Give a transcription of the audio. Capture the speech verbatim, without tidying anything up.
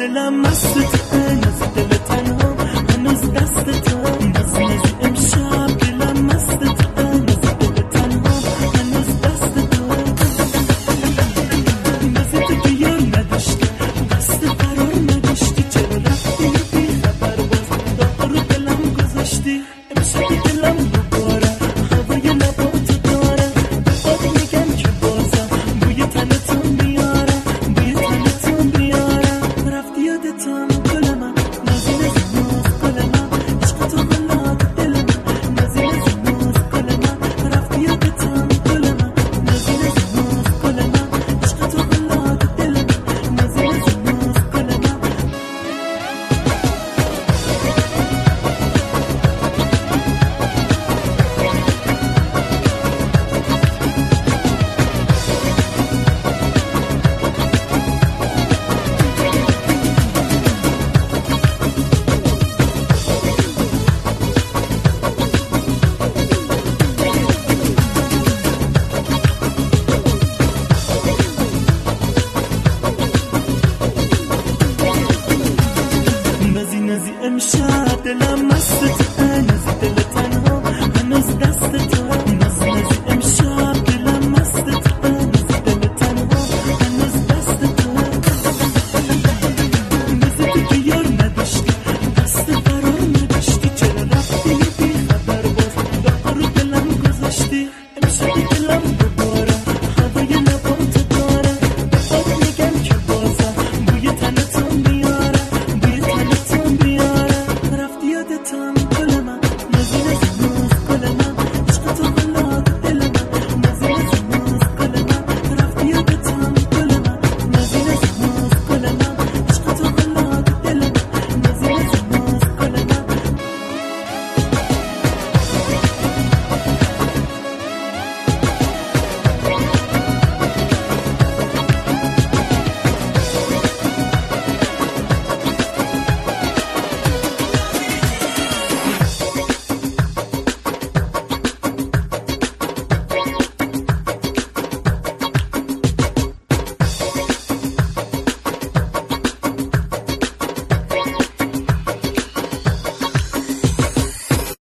دلم مست نزی دل تنها هنوز دست تو نزی نزی امشب دلم مست نزی دل تنها هنوز دست تو نزی تو که یار نداشتی دست قرار نداشتی چرا رفتی بی خبر باز داغ رو دلم گذاشتی امشب دلم دوباره هوای لباتو داره باد میگم که بازم بوی تنتو میاره بوی تنتو میاره رفتی یادتم گل من نازی نزی ناز گل من عشق تو غلات دل من نازی نزی ناز گل من رفتی یادتم گل من نازی نزی ناز گل من عشق تو غلات دل من نازی نزی ناز گل من نازی نازی امشب دلم مست نازی دل تنها هنوز دست تو نازی نازی امشب دلم مست نازی دل تنها هنوز دست تو نازی تو که یار نداشتی دست قرار نداشتی چرا رفتی بی خبر باز داغ رو دلم گذاشتی امشب دلم دوباره هوای لباتو داره باد میگم که بازم بوی تنتو میاره بوی تنتو میاره رفتی یادتم گل